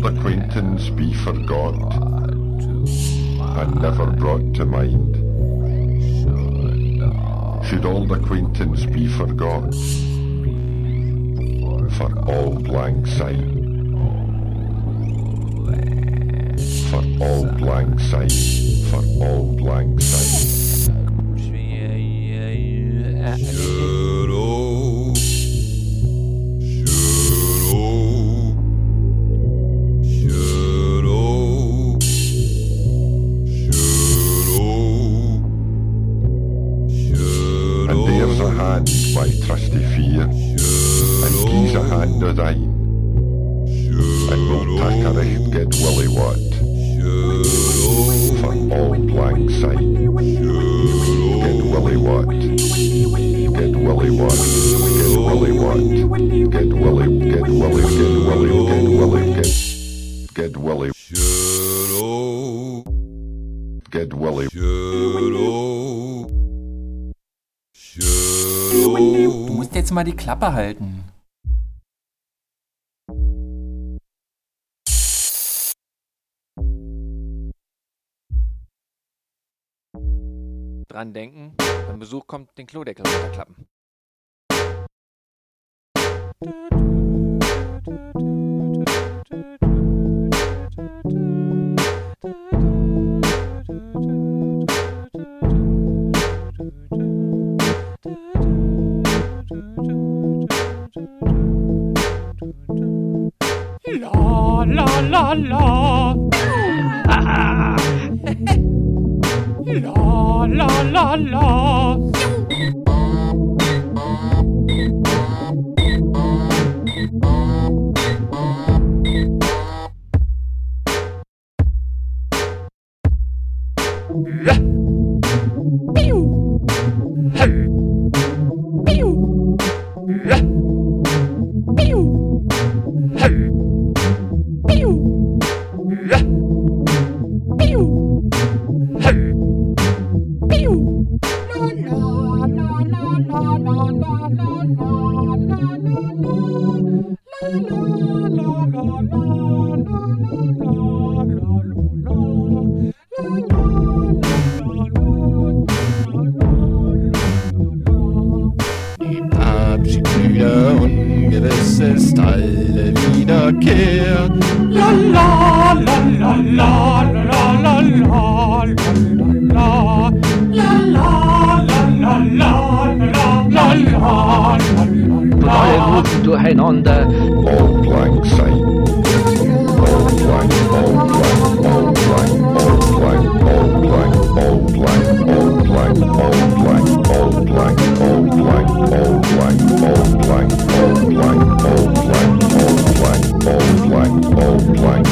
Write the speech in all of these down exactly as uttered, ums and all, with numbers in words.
old acquaintance be forgot, and never brought to mind? Should old acquaintance be forgot, for auld lang syne? For auld lang syne, for auld lang syne. My trusty fear, and gie's a hand o' thine, and we'll tak a recht get willy wat, for auld lang syne. Get willy wat, get willy wat, get willy wat, get willy, get willy, get willy, get willy, get, get willy, get willy. Du musst jetzt mal die Klappe halten. Dran denken, wenn Besuch kommt, den Klodeckel runterklappen. La la la la. La la la la. La. Piu. Hey. Piu. La. Piu. Hey. Piu. La. Piu. Hey. Piu. La la la la la la la la la Abschiedsmüde, ungewiss ist alle Wiederkehr. La la la la la la la la la la la la la la la. Alle Guten durcheinander. Auld lang syne. Auld lang, auld lang, auld lang, auld lang, auld lang, auld lang, auld lang, auld lang, auld lang, auld lang, auld lang, auld lang, auld lang, auld lang, auld lang, auld lang,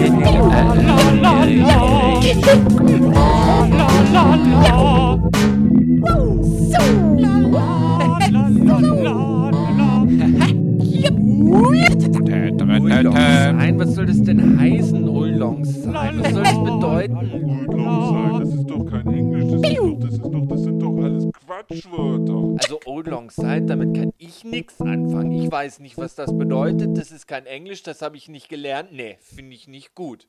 Nein, was soll das denn heißen, Old Long Syne? Was soll das bedeuten? Old Long Syne, das ist doch kein Englisch, das ist doch, das ist doch, das sind doch alles Quatschwörter. Also Old Long Syne, damit kann ich nichts anfangen. Ich weiß nicht, was das bedeutet. Das ist kein Englisch, das habe ich nicht gelernt. Nee, finde ich nicht gut.